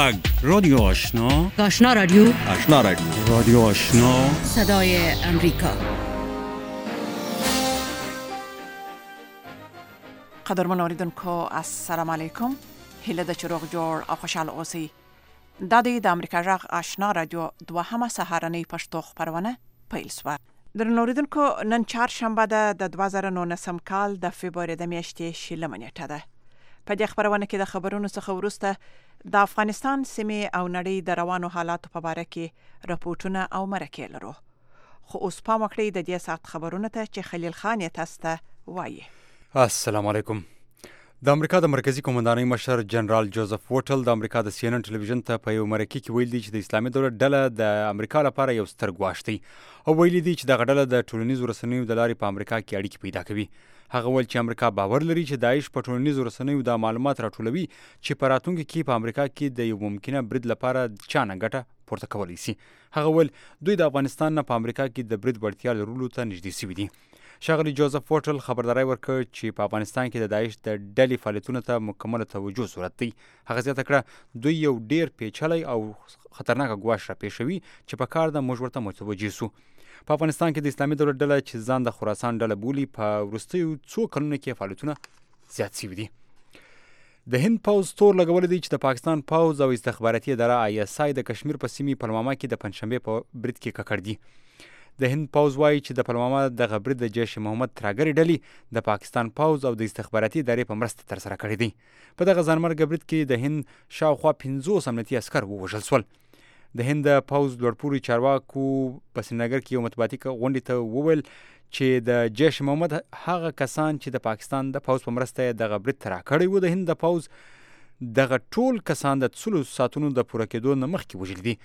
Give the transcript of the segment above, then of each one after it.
غږ رادیو آشنا رادیو رادیو آشنا صدای امریکا. قدرمن اوریدونکو السلام علیکم. هیله د چروغ جوړ او خوشاله اوسئ. د امریکا غږ آشنا رادیو دوهمه سهارنۍ پښتو خبرونه پیل شوه. درنو اوریدونکو نن چهارشنبه ده د 2019 کال د فبراير د میاشتې شلمه نیټه ده. په دې خبرونه کې د خبرونو څخه وروسته د افغانستان سیمې او نړۍ د روانو حالاتو په اړه کې راپورټونه او مرکې لرو. خو اوس پام وکړئ د دې ساعت خبرونه ته چې خلیل خان یې تاسو ته وایي. السلام علیکم. د امریکا د مرکزی قومندانۍ مشر جنرال جوزف وټل د امریکا د CNN ټلویزیون ته په یو مرکې کې ویل دي چې د اسلامي دولت ډله د امریکا لپاره یو ستر ګواښ دی او ویل دي چې دغه ډله د ټولنیزو رسنیو د لارې په امریکا کې اړیکې پیدا کوي. هغه ویل چې امریکا باور لري چې داعش په ټولنیزو رسنیو د معلومات راټولوي چې په راتلونکي کې په امریکا کې د یو ممکنه برید لپاره چا نه ګټه پورته کولی شي. هغه ویل دوی د افغانستان نه په امریکا کې د برید وړتیا لرلو ته نږدې شوي دي. ښاغلي جوزف وټل خبرداری ورکړ چې په افغانستان کې د داعش د ډلې فعالیتونو ته مکمله توجه ضرورت دی. هغه زیاته کړه دوی یو ډیر پیچلی او خطرناک ګواښ راپېښوي چې په کار ده موږ ورته متوجه سو. په افغانستان کې د اسلامي دولت ډله چې ځان د خراسان ډله بولي په وروستیو څو کلونو کې فعالیتونه زیات شوي دي. د هند پوځ تور لګولی دی چې د پاکستان پوځ او استخباراتي اداره ISI د کشمیر په سیمې پلوامه کې د پنجشنبې په برید کې ککړ دي. د هند پوځ وایي چې د پلوامه دغه برید د جیش محمد ترهګرې ډلې د پاکستان پوځ او د استخباراتي ادارې په مرسته ترسره کړی دی. په دغه ځانمرګه برید کې د هند شاوخوا 50 امنیتي عسکر ووژل شول. د هند پوځ لوړپوړي چارواکو په سرینګر کې یو مطبوعاتي غونډې ته وویل چې د جیش محمد هغه کسان چې د پاکستان د پوځ په مرسته دغه برید ترا کړی و د هند د پوځ دغه ټول کسان د 30 ساعتونو د پوره کېدو نه مخکې وژل دي.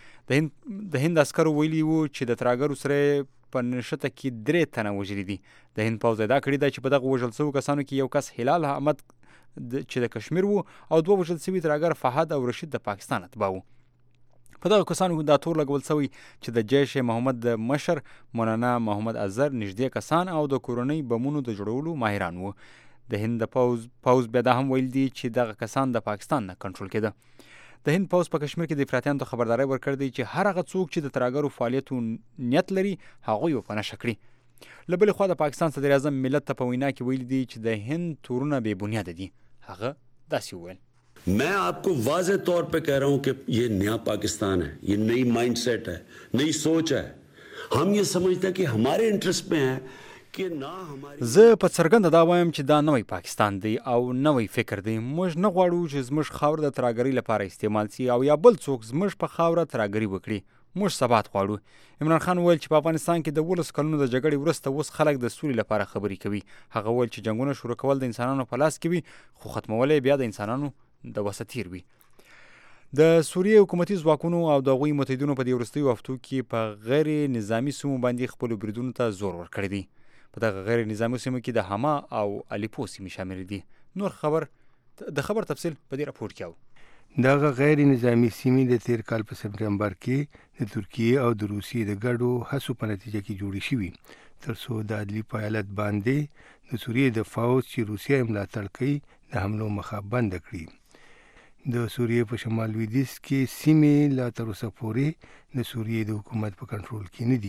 د هند عسکرو ویلي وو چې د ترهګرو سره په نښته کې 3 تنه وژلي دي. د هند پوځ ادعا کړې ده چې په دغه وژل شوو کسانو کې یو کس هلال احمد چې د کشمیر وو او 2 وژل شوي ترهګر فهد او رشید د پاکستان اتباع وو. په دغه کسانو دا تور لګول شوی چې د جیش محمد د مشر مولانا محمد اظهر نږدې کسان او د کورنۍ بمونو د جوړولو ماهران وو. د هند پوځ بیا دا هم ویل دي چې دغه کسان د پاکستان نه کنټرول کېده. د هند پوځ په کشمیر کې د افراطیانو ته خبرداری ورکړ دی چې هر هغه څوک چې د ترهګرو فعالیتو نیت لري هغوی په نښه کړي. له بلې خوا د پاکستان صدر اعظم ملت ته په وینا کې ویل دي چې د هند تورونه بې بنیاده دي. هغه داسې وویل: मैं आपको वाज़ेह तौर पे कह रहा हूं कि ये नया पाकिस्तान है, ये नई माइंडसेट है, नई सोच है. हम ये समझते हैं कि हमारे इंटरेस्ट में है कि ना हमारी زه په څرګنده دا وایم چې دا نوی پاکستان دی او نوی فکر دی. موږ نه غواړو چې زموږ خاوره د ترهګرۍ لپاره استعمال شي او یا بل څوک زموږ په خاوره ترهګري وکړي. موږ ثبات غواړو. عمران خان وویل چې په افغانستان کې د 12 کلونو د جګړې وروسته اوس خلک د سولې لپاره خبرې کوي. هغه وویل چې جنګونه شروع کول د انسانانو په لاس کې وي خو ختمول بیا د انسانانو د وسه تیر وي. د سوریې حکومتي ځواکونو او د هغوی متحدینو په دې وروستیو هفتو کې په غیر نظامي سیمو باندې خپلو بریدونو ته زور ورکړی دی. په دغه غیر نظامي سیمو کې د حما او الیپو سیمې شامل دي. نور خبر تفصیل په دې راپور کې و. دغه غیر نظامي سیمې د تیر کال په سپټمبر کې د ترکیې او د روسیې د ګډو هڅو په نتیجه کې جوړې شوې تر څو د عدلي پایلت باندې د سوریې د فوج چې روسیه یې ملاتړ کوي د حملو مخه بنده کړي. د سوریې په شمال لویدیځ کې سیمې لا تر اوسه پورې د سوریې د حکومت په کنټرول کې نه دي.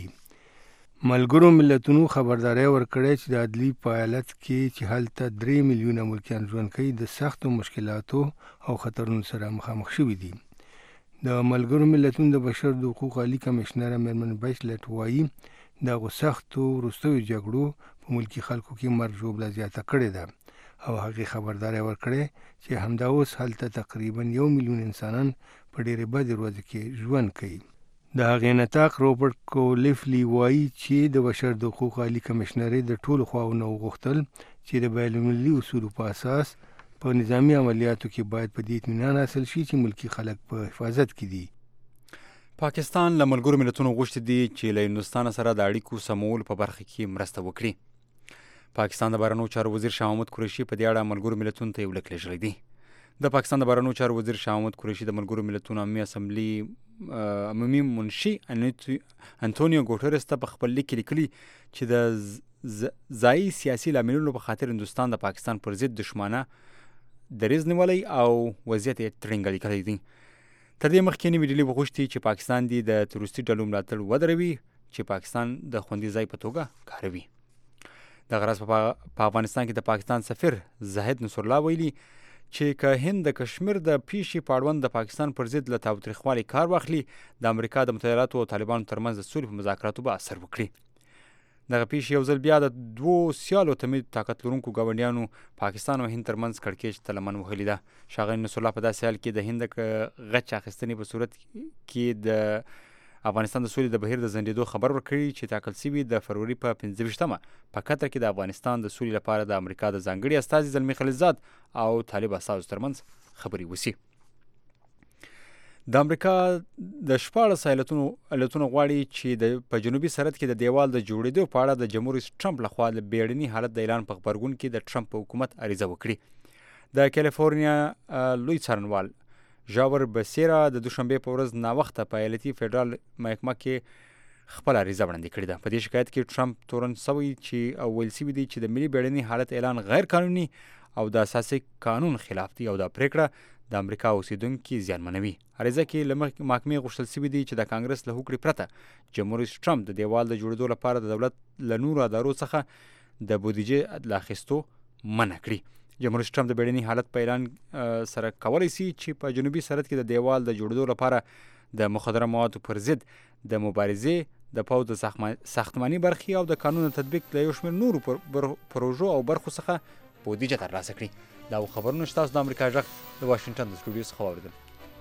ملګرو ملتونو خبرداری ورکړی چې د عدلي پایلت کې چې هلته 3 میلیونه ملکیان ژوند کوي د سختو مشکلاتو او خطرونو سره مخامخ شوي دي. د ملګرو ملتونو د بشر د حقوقو عالي کمشنره میرمن بیچلټ وایي دغو سختو وروستیو جګړو په ملکي خلکو کې مرګ ژوبله زیاته کړې ده او هغې خبرداری ورکړی چې همدا اوس هلته تقریبا 1 میلیون انسانان په ډېرې بدې ورځې کې ژوند کوي. د هغې نطاق روبرټ کولیفلي وایي چې د بشر د حقوقو عالي کمشنرۍ د ټولو خواو نه وغوښتل چې د بین المللي اصولو په اساس په نظامي عملیاتو کې باید په دې اطمینان حاصل شي چې ملکي خلک په حفاظت کې دي. پاکستان له ملګرو ملتونو غوښتي دي چې له هندوستان سره د اړیکو سمولو په برخه کې مرسته وکړي. پاکستان د بهرنیو چارو وزیر شاه محمود قریشي په دې اړه ملګرو ملتونو ته یو لیک لیږلی دی. د پاکستان د بهرنیو چارو وزیر شاه محمود قریشي د ملګرو ملتونو عمومي اسمبلی عمومي منشي انټونیو ګوټرس ته په خپل لیک کې لیکلي چې د ځایي سیاسي لاملونو په خاطر هندوستان د پاکستان پر ضد دښمنه دریځ نیولی او وضعیت یې ترنګلی کړی دی. تر دې مخکې نیمې ډلې وغوښتي چې پاکستان دې د تروریستي ډلو ملاتړ ودروي چې پاکستان د خوندي ځای په توګه کاروي. دغه راز په افغانستان کې د پاکستان سفیر زاهد نصر الله ویلي چې که هند د کشمیر د پیښې په اړوند د پاکستان پر ضد له تاوتریخوالي کار واخلي د امریکا د متحداتو او طالبانو ترمنځ د سولې په مذاکراتو به اثر وکړي. دغه پیښې یو ځل بیا د دوو سیالو تمید طاقت لرونکو ګاونډیانو پاکستان او هند ترمنځ کړکېچ ته لمن وهلې ده. ښاغلي نصر الله په داسې حال کې د هند غچ اخیستنې په صورت کې د افغانستان د سولې د بهیر د ځنډېدو خبر ورکړي چې ټاکل شوي د فروری په 15مه په قطر کې د افغانستان د سولې لپاره د امریکا د ځانګړي استازي زلمي خلیلزاد او طالب استازو ترمنځ خبرې وشي. د امریکا د 14 ایالتونو غواړي چې په جنوبي سرحد کې د دیوال د جوړېدو په اړه د جمهور رئیس ټرمپ لخوا د بیړني حالت د اعلان په غبرګون کې د ټرمپ حکومت عریضه وکړي. د کالیفورنیا لوی څارنوال ژاور بسیرا د دوشنبه په ورځ ناوخته په ایالتي فدرال محکمه کې خپل عریضه وړاندې کړې ده. په دې شکایت کې ټرمپ تورن سوی چې ویل شوي دي چې د ملي بیړني حالت اعلان غیر قانوني او د اساسي قانون خلاف دی او دا پریکړه د امریکا اوسیدونکو زیانمنوي. عریضه کې له محکمې غوښتل شوي دي چې د کانګرس له هوکړې پرته جمهور رئیس ټرمپ د دیوال د جوړېدو لپاره د دولت له نورو ادارو څخه د بودیجې له اخیستو منع کړي. جمهور رئیس ټرمپ د بیړني حالت په اعلان سره کولی شي چې په جنوبي سرحد کې د دیوال د جوړېدو لپاره د مخدره موادو پر ضد د مبارزې د پوځ د ساختماني برخې او د قانون تطبیق له یو شمېر نورو پروژو او برخو څخه بودیجه ترلاسه کړي. دا خبرونه چې تاسو د امریکا غږ د واشنګټن د سټوډیو څخه واورېدل.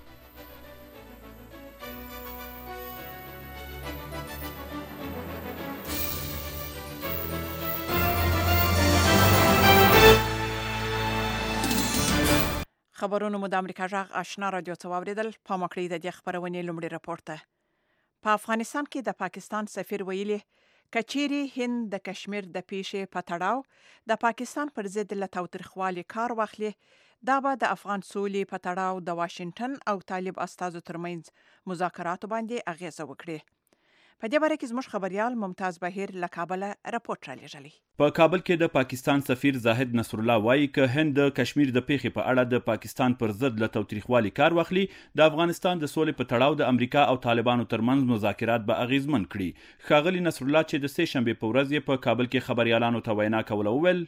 خبرونه مو د امریکا غږ آشنا رادیو څخه واورېدل. پام وکړئ د دې خبرونې لومړی راپور ته. په افغانستان کې د پاکستان سفیر ویلي کچيري هند د کشمیر د پیښې په تړاو د پاکستان پر ضد له تاوتریخوالي کار واخلي دا به د افغان سولې په تړاو د واشنگټن او طالب استازو ترمنځ مذاکراتو باندې اغیزه وکړي. په دې باره کې زموږ خبريال ممتاز بهیر له کابل راپورټ را لېږلی. په کابل کې د پاکستان سفیر زاهد نصر الله وایي که هند د کشمیر د پیښې په اړه د پاکستان پر ضد له تاوتریخوالي کار واخلي د افغانستان د سولې په تړاو د امریکا او طالبانو ترمنځ مذاکرات به اغیزمن کړي. ښاغلي نصر الله چې د سه شنبې په ورځ یې په کابل کې خبريالانو ته وینا کوله وویل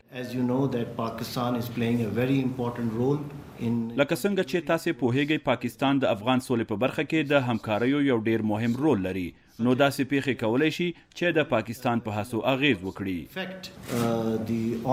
لکه څنګه چې تاسو پوهیږئ پاکستان د افغان سولې په برخه کې د همکاریو یو ډیر مهم رول لري. نو داسې پیښې کولای شي چې د پاکستان په هڅو اغیز وکړي.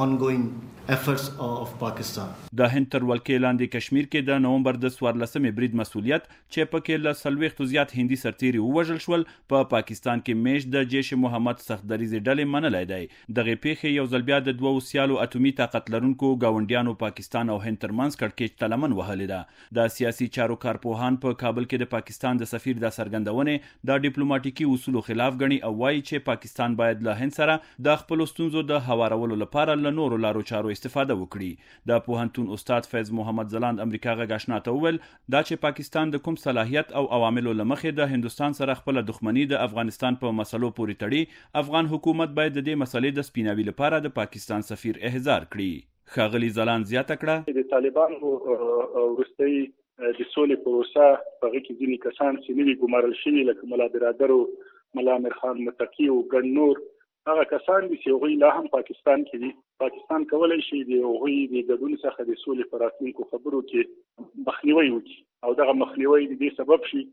د هند تر ولکې لاندې کشمیر کې د نومبر د 14مې برید مسؤلیت چې پکې له 40 زیات هندي سرتیري ووژل شول په پاکستان کې میش د جیش محمد سختدریزې ډلې منلای دی. دغه پیښې یو ځل بیا د دوو سیالو اټومي طاقت لرونکو ګاونډیانو پاکستان او هند ترمنځ کړکېچ ته لمن وهلې ده. د سیاسي چارو کارپوهان په کابل کې د پاکستان د سفیر د څرګندونې د ډیپلوماټیکي اصولو خلاف ګڼي او وایي چې پاکستان باید له هند سره د خپل ستونزو د هوارولو لپاره له نورو لارو چارو استفاده وکړي. د پوهنتون استاد فیض محمد زلاند امریکا غږ آشنا ته وویل دا چې پاکستان د کوم صلاحیت او عواملو له مخې د هندستان سره خپل دښمنی د افغانستان په مسلو پورې تړي افغان حکومت باید د دې مسلې د سپیناوي لپاره د پاکستان سفیر احضار کړي. ښاغلي زلاند زیاته کړه د طالبانو وروستۍ د سولې پروسه په هغه کې ځینې کسان چې نوي ګمارل شوي لکه ملا برادر او ملا امیر خان متقي او ګڼ نور هغه کسان دي چې هغوی لا هم پاکستان کې دي. پاکستان کولی شي د هغوی د ګډون څخه د سولې په راتلونکو خبرو کې مخنیوی وکړي او دغه مخنیوی د دې سبب شي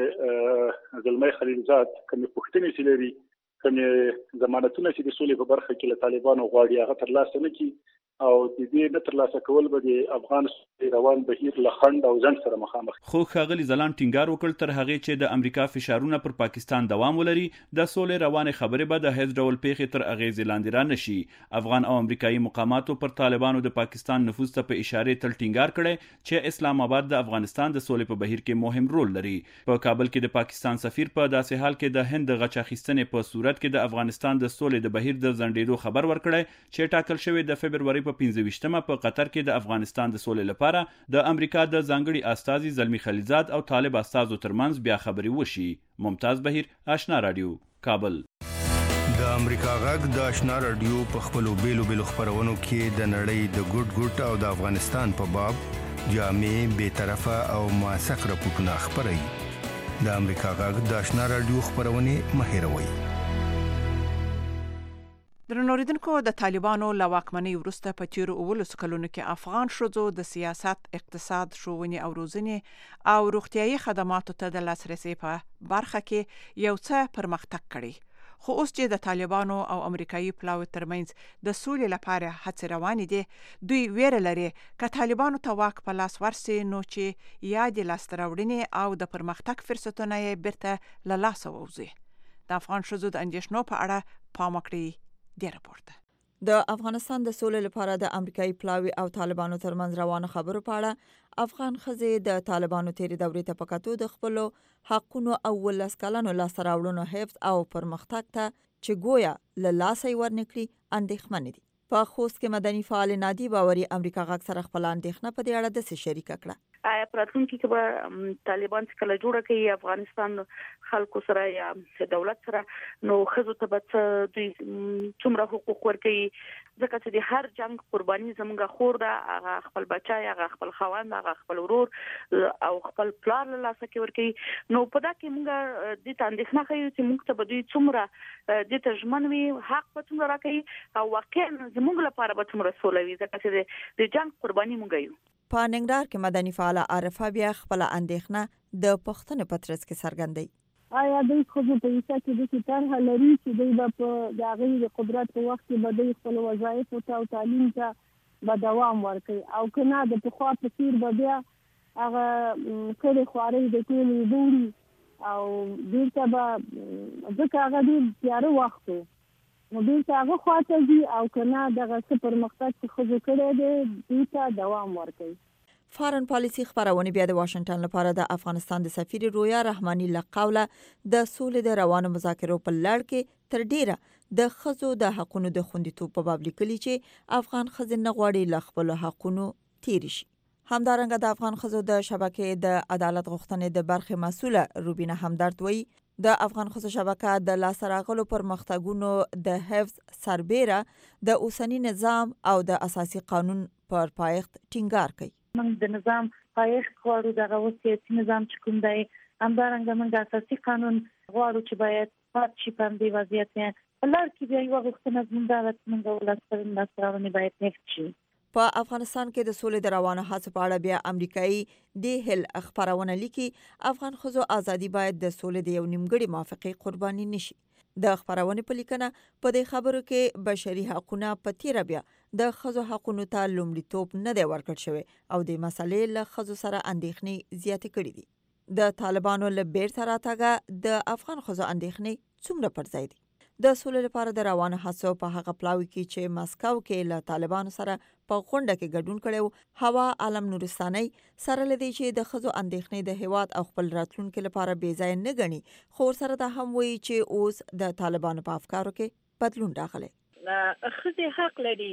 چې زلمی خلیلزاد کومې پوښتنې چې لري کومې ضمانتونه چې د سولې په برخه کې له طالبانو غواړي هغه ترلاسه نه کړي او د دې نه ترلاسه کول به د افغان روان بهیر له خنډ او ځنډ سره مخامخ. خو ښاغلي زلاند ټینګار وکړ تر هغې چې د امریکا فشارونه پر پاکستان دوام ولري د سولې روانې خبرې به د هیڅ ډول پیښې تر اغیزې لاندې را نشي. افغان او امریکایي مقاماتو پر طالبانو د پاکستان نفوذ ته په اشارې تل ټینګار کړی چې اسلام آباد د افغانستان د سولې په بهیر کې مهم رول لري. په کابل کې د پاکستان سفیر په داسې حال کې د هند د غچ اخیستنې په صورت کې د افغانستان د سولې د بهیر د ځنډېدو خبر ورکړی چې ټاکل شوی د فبروري په 15مه په قطر کې د افغانستان د سولې لپاره د امریکا د ځانګړي استازي زلمی خلیلزاد او طالب استازو ترمنځ بیا خبرې وشي. ممتاز بهیر آشنا رادیو کابل. د امریکا غږ د آشنا رادیو په خپلو بیلو خبرونو کې د نړۍ د ګډ او د افغانستان په باب جامع بے طرفه او موثق راپورټونه خپروي. د امریکا غږ د آشنا رادیو خبرونه مهیروي. درنوریدونکو د طالبانو له واکمنۍ وروسته په تیرو 19 کلونو کې افغان ښځو د سیاست، اقتصاد، ښوونې او روزنې او روغتیايي خدماتو ته د لاسرسي په برخه کې یو څه پرمختګ کړی. خو اوس چې د طالبانو او امریکایي پلاوي ترمنځ د سولې لپاره هڅې روانې دي، دوی ویره لري که طالبانو ته واک په لاس ورسي نو چې یا د لاسته راوړنې او د پرمختګ فرصتونه یې بیرته له لاسه ووځي. د افغان ښځو د اندېښنو په اړه پام وکړئ. دی راپورته د افغانستان د سولې لپاره د امریکایي پلاوي او طالبانو ترمنځ روانه خبرو په اړه افغان ښځې د طالبانو تیرې دورې ته په کتو د خپلو حقونو او 19 کلنو لاسته راوړنو حفظ او پرمختګ ته چې گویا له لاسه یې ورنکړي اندېښمنې دي. په خوست کې مدني فعال نادي باوري امریکا غږ سره خپل اندېښنه په دې اړه داسې شریکه کړه. آیا پراتونکي کې به طالبان څخه جوړه کوي افغانستان خلکو سره یا دولت سره، نو خزو ته به دوی څومره حقوق ورکوي؟ ځکه چې د هر جنگ قرباني زموږه خور ده، هغه خپل بچای، هغه خپل خوند، هغه خپل ورور او خپل پلار له لاسه کې ورکوي. نو په دا کې موږ د اندېښنه کوي چې موږ ته به دوی څومره د ترجمن وي، حق به څومره راکوي او واقعا زموږ لپاره به څومره سولوي، ځکه چې د جنگ قرباني موږ یو. په ننګرهار کې مدني فعال عارفه بیا خپل اندېښنه د پښتنې په ترڅ کې څرګندوي. آیا دوی خو په ایسا کې د طرح لري چې دوی به په د هغې د قدرت په وخت کې به دوی خپل وظایفو ته او تعلیم ته به دوام ورکوي، او که نه د پخوا په څېر به بیا هغه کلي خوارۍ د ټولې وړي او بېرته به، ځکه هغه ډېر تیاره وخت و، نو بېرته هغه خواته ځي، او که نه دغه څه پرمختګ چې ښځو کړی دی دوی ته دوام ورکوي. فارن پالیسي خبرونه بیا د واشنگټن لپاره د افغانستان د سفیر رویا رحماني له قوله د سولې د روانو مذاکرو په لړ کې تر ډیره د ښځو د حقونو د خوندیتوب په باب لیکلي چې افغان ښځې نه غواړي له خپلو حقونو تېرې شي. همدارنګه د افغان ښځو د شبکې د عدالت غوښتنې د برخې مسؤله روبینه همدرد وایي د افغان ښځو شبکه د لاسته راغلو پرمختګونو د حفظ سربیره د اوسني نظام او د اساسي قانون پر پایښت ټینګار کوي. موږ د نظام پایښت غواړو، دغه سیاسي نظام چې کوم دی، همدارنګه موږ د اساسي قانون غواړو چې باید پات شي په همدې وضعیت کې. په لار کې بیا یوه غوښتنه زموږ دا ده چې موږ لاسته راوړنې باید حفظ شي. په افغانستان کې د سولې د روانه هڅو په اړه بیا امریکایي دی هل خبرونه لیکي افغان ښځو ازادي باید د سولې د یو نیمګړي موافقې قرباني نشي. د خبرونه په لیکنه په دې خبرو کې بشري حقوقونه په تیره بیا د ښځو حقونو ته لومړیتوب نه دی ورکړل شوی او د مسلې له ښځو سره اندېښنې زیاتې کړې دي. د طالبانو له بیرته راتګه د افغان ښځو اندېښنې څومره پر ځای دي؟ د سولې لپاره د روانه هڅو په هغه پلاوي کې چې مسکو کې له طالبانو سره په غونډه کې ګډون کړو، هوا عالم نورستاني سره لدی چې د ښځو اندېښنې د هیواد او خپل راتلونکو لپاره بې ځای نه ګڼي، خو سره دا هم وایي چې اوس د طالبانو په افکارو کې بدلون راغلی. ښځې حق لري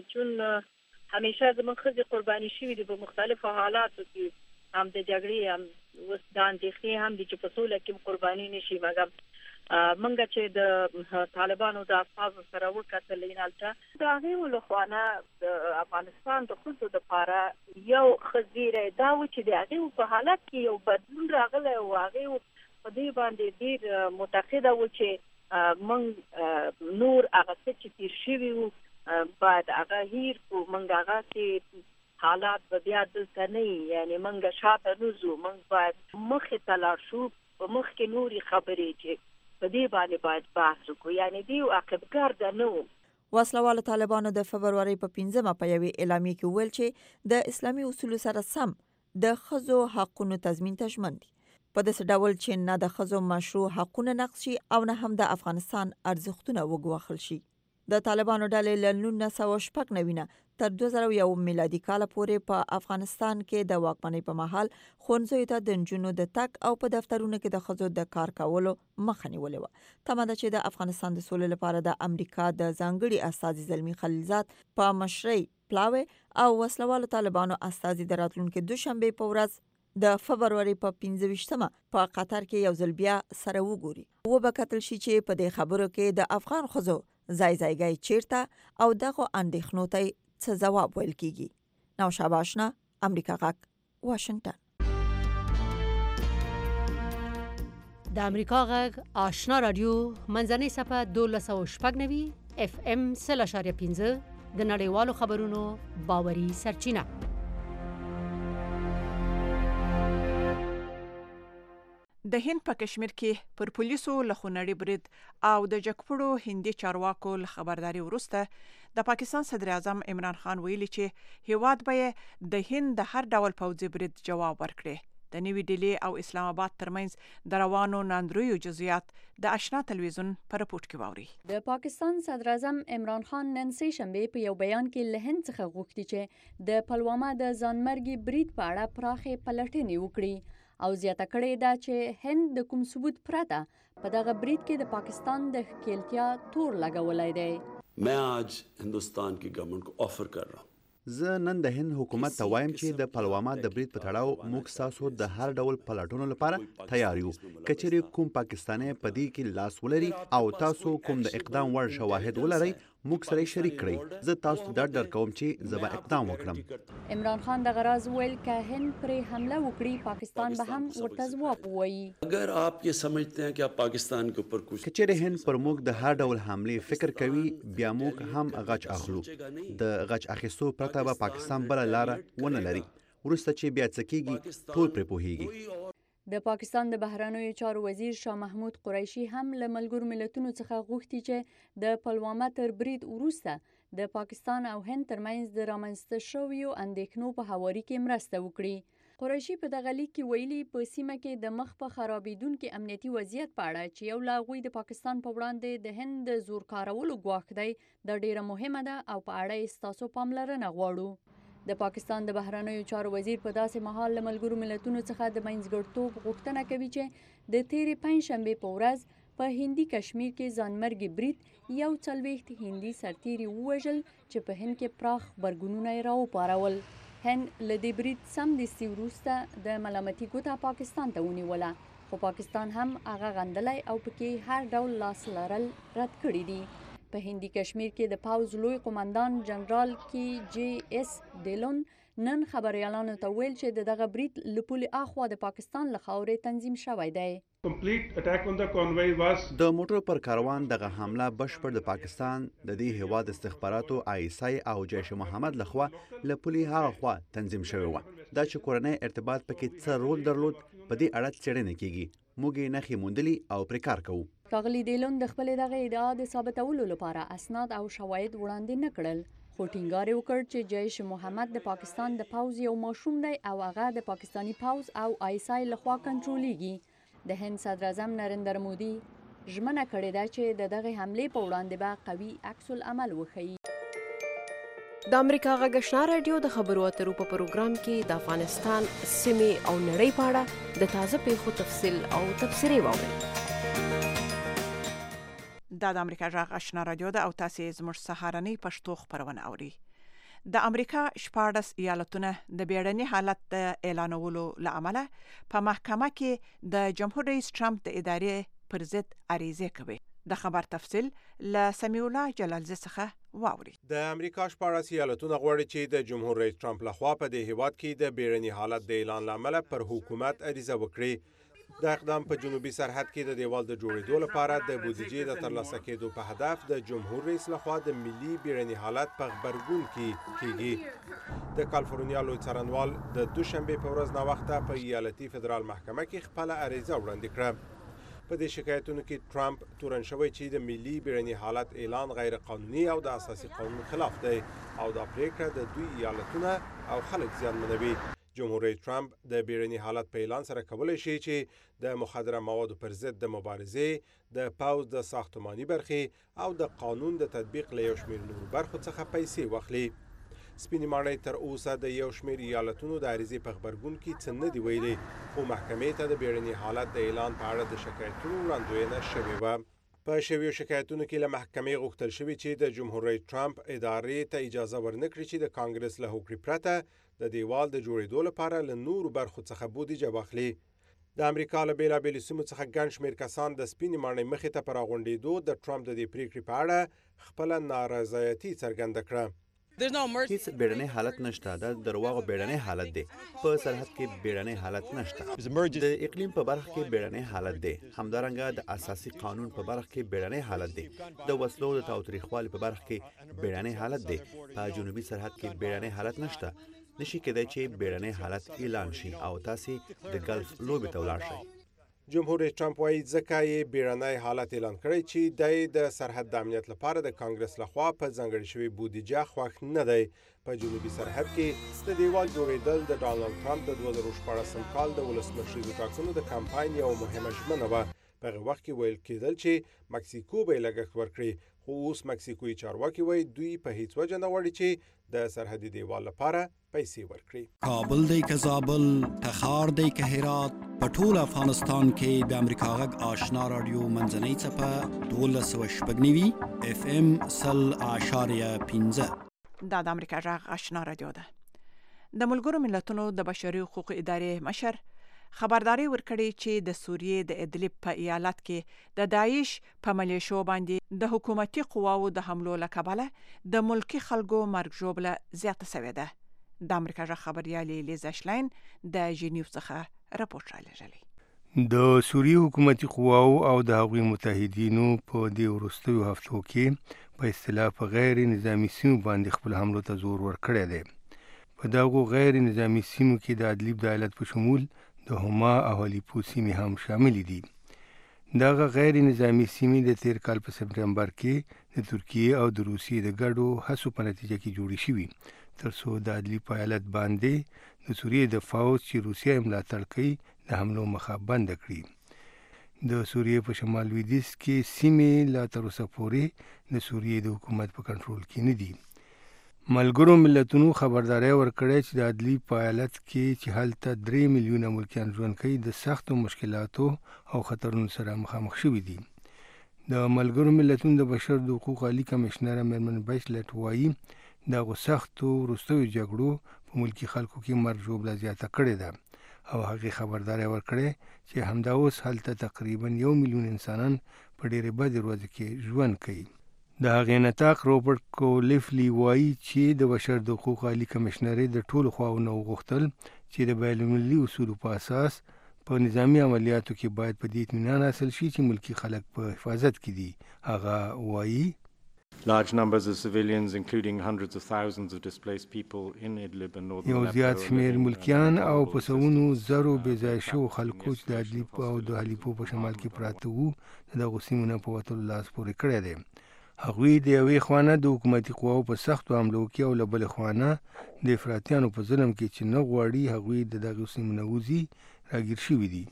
چې همیشه زموږ ښځې قرباني شوي دي په مختلفو حالاتو کې، هم د جګړې هم اوس د اندېښنې هم دي چې په سوله کې قرباني نشي. مګر منګه چې د طالبانو د افغانو سره وکتل لینالته د هغه له خوانه د افغانستان د خصوصو د لپاره یو خزيره دا و چې د هغه په حالت کې یو بدلون راغلی او هغه په دې باندې ډیر متعهد و چې من نور هغه چې تیر شوی و بعد هغه هیر کو منګه هغه چې حالات به بیا دلته نه، یعنی منګه شاته نوزو، منګ باید مخې ته لاړ شو، په مخ کې نوري خبرې چې په دې باندې باید بحث وکړو، یعنی دی عاقبتګر ده نه و. وسلوال طالبانو د فبروري په 15 په یوې اعلامیه کې ویل چې د اسلامي اصولو سره سم د ښځو حقونو تضمین ته ژمن دي، په داسې ډول چې نه د ښځو مشروع حقونه نقض شي او نه هم د افغانستان ارزښتونه وګواښل شي. د طالبانو ډلې له 1996 تر 2001 میلادي کال پورې په افغانستان کې د واکمنۍ په مهال ښوونځیو ته د نجونو د تګ او په دفترونو کې د ښځو د کار کولو مخه نیولې وه. تمه ده چې د افغانستان د سولې لپاره د امریکا د ځانګړي استازي زلمي خلیلزاد په مشرۍ پلاوي او وسلوالو طالبانو استازي د راتلونکي دوشنبه په ورځ د فبروري په 15 په قطر کې یو ځل بیا سره وګوري. به کتل شي چې په دې خبرو کې د افغان ښځو ځای چیرته او دغه اندېښنو ته څه ځواب ویل کیږي. نوشابه آشنا، امریکا غږ، واشنگټن. د امریکا غږ آشنا رادیو منځنۍ صفحه 1290 اف ام 0.15 د نړیوالو خبرونو باوري سرچینه. د هند په کشمیر کې پر پولیسو له خونړي برید او د جګپړو هندي چارواکو له خبرداري وروسته د پاکستان صدر اعظم عمران خان ویلي چې هیواد به د هند د هر ډول پوځي برید جواب ورکړي. د نوې ډیلی او اسلام آباد ترمنځ د روانو ناندریو جزئیات د آشنا تلویزیون په رپورت کې واوري. د پاکستان صدر اعظم عمران خان نن سه شنبه په یو بیان کې له هند څخه غوښتي چې د پلوامه د ځانمرګي برید په اړه پراخه پلټنې وکړي او زیاته کړې ده چې هند د کوم ثبوت پرته په دغه برید کې د پاکستان د ښکیلتیا تور لګولای دی. मैं आज हिंदुस्तान की गवर्नमेंट को ऑफर कर रहा हूँ. زه نن د هند حکومت ته وایم چې د پلوامه د برید په تړاو موږ تاسو د هر ډول پلټونو لپاره تیار یو. کچېرې کوم پاکستاني په دې کې لاس ولري او تاسو کوم د اقدام وړ شواهد ولرئ موږ سره شریک کړئ. زه تاسو ته ډاډ درکوم چې زه به اقدام وکړم. عمران خان د غراز ویل که هند پر حمله وکړي پاکستان به هم ورته ځواب ووایي. اگر آپ یہ سمجھتے ہیں کہ آپ پاکستان کے اوپر کچھ کچېرې هند پر موږ د هر ډول حمله فکر کوي بیا موږ هم غچ اخلو. د غچ اخیستو پرته به پاکستان بل لاره ونه لري. ورسته چې بیا څه کیږي ټول پرې پوهیږي. د پاکستان د بهرنیو چارو وزیر شاه محمود قریشي هم له ملګرو ملتونو څخه غوښتي چې د پلوامه تر برید وروسته د پاکستان او هند ترمنځ د رامنځته شویو اندېښنو په هواري کې مرسته وکړي. قریشي په دغه لیک کې ویلي په سیمه کې د مخ په خرابېدونکي امنیتي وضعیت په اړه چې یو له هغوی د پاکستان په وړاندې د هند د زور کارولو ګواښ دی دا ډیره مهمه ده او په اړه یې ستاسو پاملرنه غواړو. د پاکستان د بهرنیو چارو وزیر په داسې مهال له ملګرو ملتونو څخه د منځګړیتوب غوښتنه کوي چې د تیرې پنجشنبې په ورځ په هندي کشمیر کې ځانمرګي برید 41 هندي سرتیري ووژل چې په هند کې پراخ غبرګونونه یې راوپارول. هند له دې برید سمدستي وروسته د ملامتي ګوته پاکستان ته ونیوله خو پاکستان هم هغه غندلی او پکې هر ډول لاس لرل رد کړي دي. په هندي کشمیر کې د پاوز لوی قومندان جنرال کی جی اس ډیلون نن خبريالانو ته ویل چې دغه برید له پولې اخوا د پاکستان له خاورې تنظیم شوی دی. د موټر پر کاروان دغه حمله بشپړ د پاکستان د دې هیواد استخباراتو ISI او جیش محمد لخوا له پولې هغه خوا تنظیم شوی و. دا چې کورنۍ ارتباط پکې څه رول درلود په دې اړه څېړنه کیږي. موږ یې نښې موندلي او پرې کار کوو. ښاغلي ډیلون د خپلې دغه ادعا د ثابتولو لپاره اسناد او شواهد وړاندې نه کړل خو ټینګار یې وکړ چې جیش محمد د پاکستان د پوځ یو ماشوم دی او هغه د پاکستاني پوځ او ISI لخوا کنټرولېږي. د هند صدر اعظم نریندر مودي ژمنه کړې ده چې د دغه حملې په وړاندې به قوي عکس العمل وښیي. د امریکا غږ آشنا رادیو د خبرو اترو په پروګرام کې د افغانستان سیمې او نړۍ په اړه د تازه پیښو تفصیل او تبصرې واورئ. دا د امریکا غږ آشنا رادیو ده او تاسو زموږ سهارنۍ پښتو خبرونه اوري. د امریکا 14 ایالتونه د بیړني حالت د اعلانولو لامل په محکمه کې د جمهور رئیس ټرمپ د ادارې پر ضد عریضه کوي. د خبر تفصیل له سمیع الله جلالزی څخه واوري. د امریکا 14 ایالتونه غواړي چې د جمهور رئیس ټرمپ لخوا په دې هیواد کې د بیړني حالت د اعلان لامل پر حکومت عریضه وکړي. د اقدام په جنوبي سرحد کې د دیوال د جوړېدو لپاره د بودیجې د ترلاسه کېدو په هدف د جمهور رئیس لخوا د ملي بیړني حالت په غبرګون کې کېږي. د کالیفورنیا لوی څارنوال د دوشنبه په ورځ ناوخته په ایالتي فدرال محکمه کې خپل عریضه وړاندې کړه. په دې شکایتونو کې ټرمپ تورن شوی چې د ملي بیړني حالت اعلان غیر قانوني او د اساسي قانون خلاف دی او دا پریکړه د دوی ایالتونه او خلک زیانمنوي. جمهور رئیس ټرمپ د بیړني حالت په اعلان سره کولای شي چې د مخدره موادو پر ضد د مبارزې، د پوځ د ساختماني برخې او د قانون د تطبیق له یو شمېر نورو برخو څخه پیسې واخلي. سپینې ماڼۍ تر اوسه د یو شمېر ایالتونو د عریضې په غبرګون کې څه نه دي ویلي خو محکمې ته د بیړني حالت د اعلان په اړه د شکایتونو وړاندوینه شوې وه. په شویو شکایتونو کې له محکمې غوښتل شوي چې د جمهور رئیس ټرمپ ادارې ته اجازه ورنکړي چې د کانګرس له هوکړې پرته د دیوال د جوړېدو لپاره له نورو برخو څخه بودیجه واخلي. د امریکا له بیلابېلو سیمو څخه ګڼ شمېر کسان د سپینې ماڼۍ مخې ته په راغونډېدو د ټرمپ د دې پریکړې په اړه خپله نارضایتي څرګنده کړه. هیڅ بیړنی حالت نشته، دا درواغ بیړنی حالت دی. په سرحد کې بیړنی حالت نشته. د اقلیم په برخه کې بیړنی حالت دی. همدارنګه د اساسي قانون په برخه کې بیړنی حالت دی. د وسلو د تاوتریخوالي په برخه کې بیړنی حالت دی. په جنوبي سرحد کې بیړنی حالت نشته. نشي کېدای چې بیړنی حالت اعلان شي او تاسې د ګلف لوبې ته ولاړ شئ. جمهور رئیس ټرمپ وایي ځکه یې بیړنی حالت اعلان کړی چې د سرحد د امنیت لپاره د کانګرس لخوا په ځانګړې شوې بودیجه خوښ نه دی. په جنوبي سرحد کې د دیوال جوړېدل د ډانلډ ټرمپ د 2014 کال د ولسمشریزو ټاکنو د کمپاین یو مهمه ژمنه وه. په هغه وخت کې ویل کېدل چې مکسیکو به یې لګښت ورکړي، خو اوس مکسیکوي چارواکي وایي دوی په هیڅ وجه نه غواړي چې د سرحدي دیوال لپاره پیسې ورکړي. کابل دی که زابل، تخار دی که هرات، په ټول افغانستان کې د امریکا غږ آشنا رادیو منځنۍ څپه 1290 اف ام 0.15 دا د امریکا غږ آشنا رادیو ده. د ملګرو ملتونو د بشري حقوقو ادارې مشر خبرداري ورکړي چې د سوریې د ادلب په ایالت کې د داعش په ملیشو باندې د حکومتي قواو د حملو له کبله د ملکی خلکو مرګ ژوبله زیاته شوې ده. د امریکا غږ خبريالي لیزا شلاین د ژنیو څخه راپور راغلی. د سوریې حکومتي قواو او د هغوی متحدینو په دې وروستیو هفتو کې په اصطلاح په غیر نظامی سیمو باندې خپل حملو ته زور ورکړی دی. په دغو غیر نظامی سیمو کې د ادلب د ایالت په شمول د هما او الیپو سیمې هم شامل دي. دغه غیر نظامی سیمې د تیر کال په سپتمبر کې د ترکیې او د روسیې د ګډو هڅو په نتیجه کې جوړې شوې ترڅو د ادلب په ایالت باندې د سوریې د فوج چې روسیه یې ملاتړ کوي د حملو مخه بند کړي. د سوریې په شمال لویدیځ کې سیمې لا تر اوسه پورې د سوریې د حکومت په کنټرول کې نه دي. ملګرو ملتونو خبرداري ورکړې چې د ادلب په ایالت کې چې هلته 3 میلیونه ملکیان ژوند کوي د سختو مشکلاتو او خطرونو سره مخامخ شوي دي. د ملګرو ملتونو د بشر د حقوقو عالی کمشنره میرمن بیچلټ وایي دغه سختو وروستیو جګړو په ملکي خلکو کې مرګ ژوبله زیاته کړې ده او هغې خبرداری ورکړې چې همدا اوس هلته تقریبا 1 میلیون انسانان په ډېرې بدې ورځې کې ژوند کوي. د هغې نطاق روبرټ کولیفلی وایي چې د بشر د حقوقو عالی کمشنرۍ د ټولو خواو نه وغوښتل چې د بین المللي اصولو په اساس په نظامی عملیاتو کې باید په دې اطمینان حاصل شي چې ملکي خلک په حفاظت کې دي. هغه وایي Large numbers of civilians, including hundreds of thousands of displaced people in Idlib and northern یو زیات شمیر ملکیان او په سوونو زرو بې ځای شوو خلکو چې د ادلب او د الیپو په شمال کې پراته وو د دغو سیمو نه په وتلو لاس پورې کړی دی. هغوی د یوې خوانه د حکومتي قواو په سختو حملو کې او له بلې خوانه د افراطیانو په ظلم کې چې نه غواړي هغوی د دغو سیمو نه وځي راګیر شوي دي.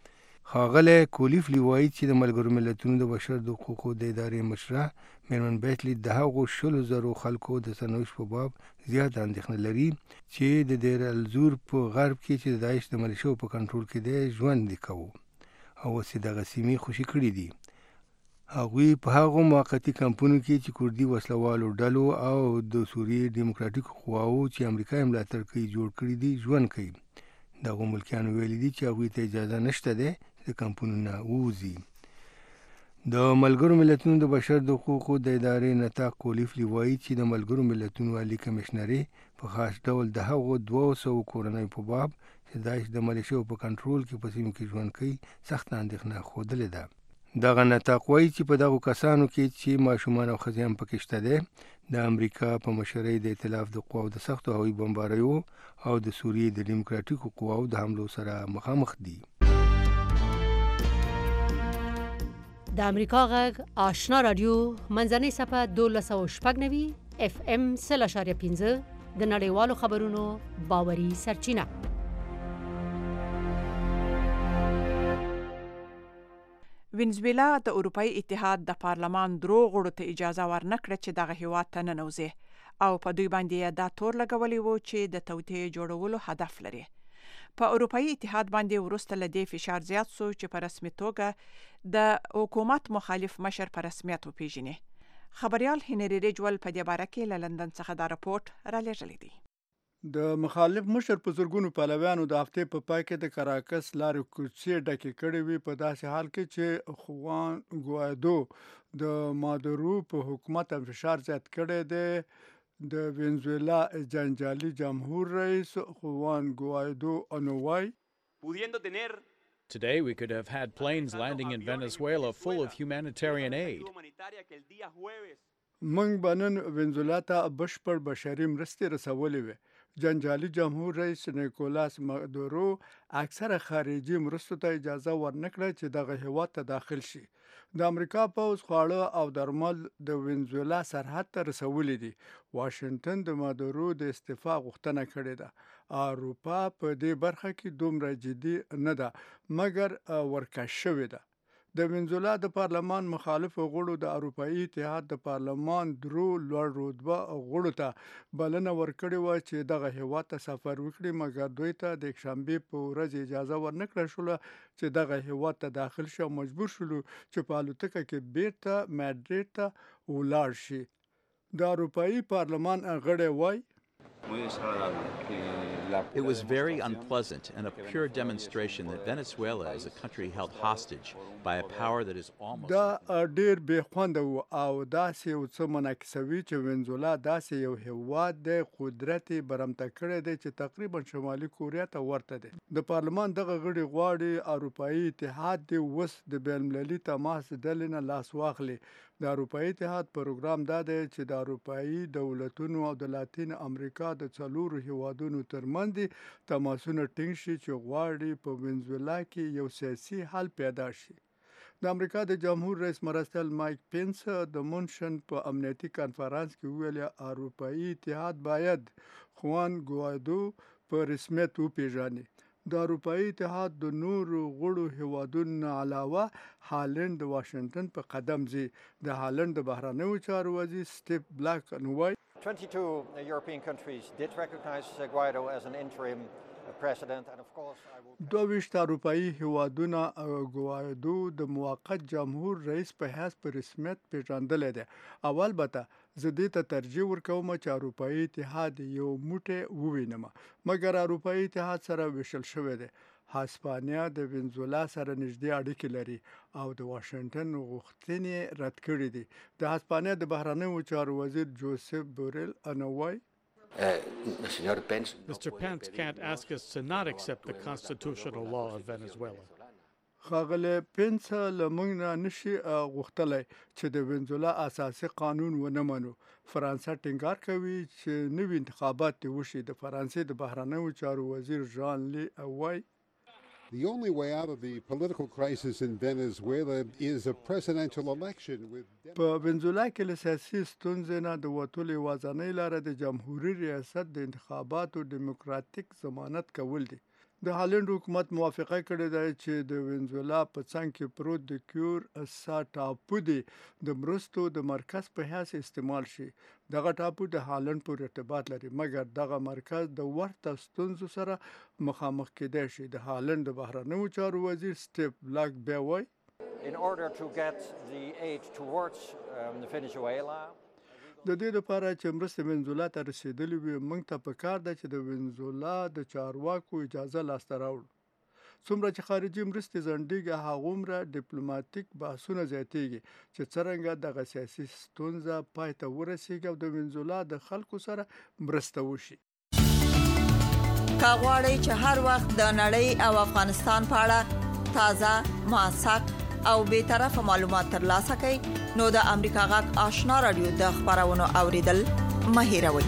ښاغلی کولیفلی وایي چې د ملګرو ملتونو د بشر د حقوقو د ادارې مشره میرمن بیچلټ د هغو 100,000 خلکو د سرنوشت په باب زیاته اندېښنه لري چې د دیر الزور په غرب کې چې د داعش د ملیشو په کنټرول کې دی ژوند کوو او اوس یې دغه سیمې خوشي کړي دي. هغوی په هغو موقتي کمپونو کې چې کردي وسلوالو ډلو او د سوریې دیموکراتیکو قواو چې امریکا یې ملاتړ کوي جوړ کړي دي ژوند کوي. دغو ملکیانو ویلي دي چې هغوی ته اجازه نشته دی د کمپونو نه ووځي. د ملګرو ملتونو د بشر د حقوقو د ادارې نطاق کولیفلی وایي چې د ملګرو ملتونو عالی کمشنرۍ په خاص ډول د هغو 200 کورنیو په باب چې داعش د ملیشو په کنټرول کې په سیمو کې ژوند کوي سخته اندېښنه ښودلې ده. دغه نطاق وایي چې په دغو کسانو کې چې ماشومان او ښځې هم پکې شته دی د امریکا په مشرۍ د ائتلاف د قواو د سختو هوایي بمباریو او د سوریې د دیموکراتیکو قواو د حملو سره مخامخ دي. د امریکا غږ آشنا رادیو منځنۍ صفحه 1290 اف ام 0.15 د نړیوالو خبرونو باوري سرچینه. وینزویلا د اروپאי اتحاد د پارلمان درو غړو ته اجازه ورنکړه چې دغه هیواد ته ننوځي او په دوی باندې دا تور لګولي وو چې د توطئې جوړولو هدف لري. په اروپאי اتحاد باندې ورسته لدی فشار زیات سو چې په رسمي توګه د حکومت مخالف مشر په رسمیت وپیژني. خبريال هنري رجول په دې باره کې له لندن څخه دا راپورټ را لېږلی دی. د مخالف مشر په زرګونو پلویانو د هفتې په پای کې د کراکس لارې کوڅې ډکې کړې وي په داسې حال کې چې خوان ګوایدو د مادورو په حکومت فشار زیات کړی دی د وینزویلا جنجالي جمهور رئیس خوان ګوایدو انوای Today we could have had planes landing in Venezuela full of humanitarian aid. موږ به نن وینزویلا ته بشپړ بشري مرستې رسولې وې. جنجالي جمهور رئیس نیکولاس مادورو اکثره خارجي مرستو ته اجازه ورنکړه چې دغه هیواد ته داخل شي. د امریکا پوځ خواړه او درمل د وینزویلا سرحد ته رسولي دي. واشنگټن د مادورو د استعفا غوښتنه کړې ده. اروپا په دې برخه کې دومره جدي نه ده مګر ورکش شوې ده. د وینزویلا د پارلمان مخالف غړو د اروپایي اتحاد د پارلمان درو لوړ رتبه غړو ته بلنه ورکړې وه چې دغه هیواد ته سفر وکړي مګر دوی ته د یکشنبې په ورځ اجازه ورنکړه شوله چې دغه هیواد ته داخل شي او مجبور شولو چې په الوتکه کې بیرته مادرید ته ولاړ شي. د اروپایي پارلمان غړی وایي It was very unpleasant and a pure demonstration that Venezuela is a country held hostage by a power that is almost... دا ډیر بې خونده و او داسې یو څه منعکسوي چې وینزویلا داسې یو هیواد دی قدرت یې برمته کړی دی چې تقریبا شمالي کوریا ته ورته دی. د پارلمان دغه غړي غواړي اروپایي اتحاد دی اوس د بین المللي تماس ډلې نه لاس واخلي. د اروپایي اتحاد پروګرام دا دی چې د اروپایي دولتونو او د لاتین امریکا د څلورو هیوادونو ترمنځ تماسونه ټینګ شي چې غواړي په وینزویلا کې یو سیاسي حل پیدا شي. د امریکا د جمهور رئیس مرستیال مایک پینس د مونشن په امنیتي کانفرنس کې ویل اروپایي اتحاد باید خوان ګوایدو په رسمیت وپیژني. د اروپایي اتحاد د نورو غړو هیوادونو علاوه هالند د واشنگټن په قدم ځي. د هالند د بهرنیو چارو وزیر سټیف بلاک نوای 22 European countries did recognize Guaido as an interim president and of course I will 22 اروپایي هیوادونه ګوایدو د موقت جمهور رئیس په حیث په رسمیت پیژندلی دی. او البته زه دې ته ترجیح ورکوم چې اروپایي اتحاد یو موټی ووینم مګر اروپایي اتحاد سره ویشل شوی دی. هسپانیا د وینزویلا سره نږدې اړیکې لري او د واشنگټن غوښتنې رد کړې دي. د هسپانیا د بهرنیو چارو وزیر جوزف بوریل انوای Mr. Pence can't ask us to not accept the constitutional law of Venezuela. خاغله پنس لمنګ نه نشي غوښتلای چې د وینزویلا اساسي قانون ونه منو. فرانسه ټینګار کوي چې نوي انتخابات دي وشي. د فرانسې د بهرنیو چارو وزیر ژان لی اوای The only way out of the political crisis in Venezuela is a presidential election with په وینزویلا کې له سیاسي ستونزې نه د وتلو یوازینۍ لاره د جمهوریت ریاست د انتخاباتو دیموکراتیک ضمانت کول دي. د هالند حکومت موافقه کړې ده چې د وینزویلا په څنګ کې پروت د کیور اسا ټاپو دی د مرستو د مرکز په حیث استعمال شي. دغه ټاپو د هالند پورې ارتباط لري مګر دغه مرکز د ورته ستونزو سره مخامخ کېدای شي. د هالند د بهرنیو چارو وزیر سټیف بلاک بیا وایي in order to get the aid towards Venezuela د دې لپاره چې مرستې وینزویلا ته رسیدلې وي موږ ته پکار ده چې د وینزویلا د چارواکو اجازه لاسته راوړو. څومره چې خارجي مرستې ځنډېږي هغومره ډیپلوماټیک بحثونه زیاتېږي چې څرنګه دغه سیاسي ستونزه پای ته ورسیږي او د وینزویلا د خلکو سره مرسته وشي. که غواړئ چې هر وخت د نړۍ او افغانستان په اړه تازه موثق او بی‌طرفه معلومات ترلاسه کړئ نو د امریکا غږ آشنا رادیو د خبرونو اوریدل مه هېروئ.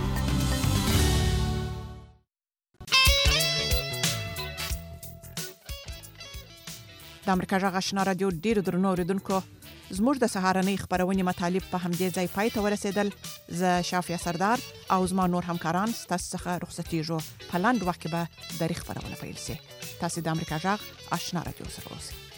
د امریکا غږ آشنا رادیو ډیرو درنو اوریدونکو زموږ د سهارنۍ خبرونې مطالب په همدې ځای پای ته ورسېدل. زه شافیا سردار او زما نور همکاران ستاسو څخه رخصتېږو. په لاندې وخت کې به د خبرونه پیل شي. تاسو د امریکا غږ آشنا رادیو سره اوسئ.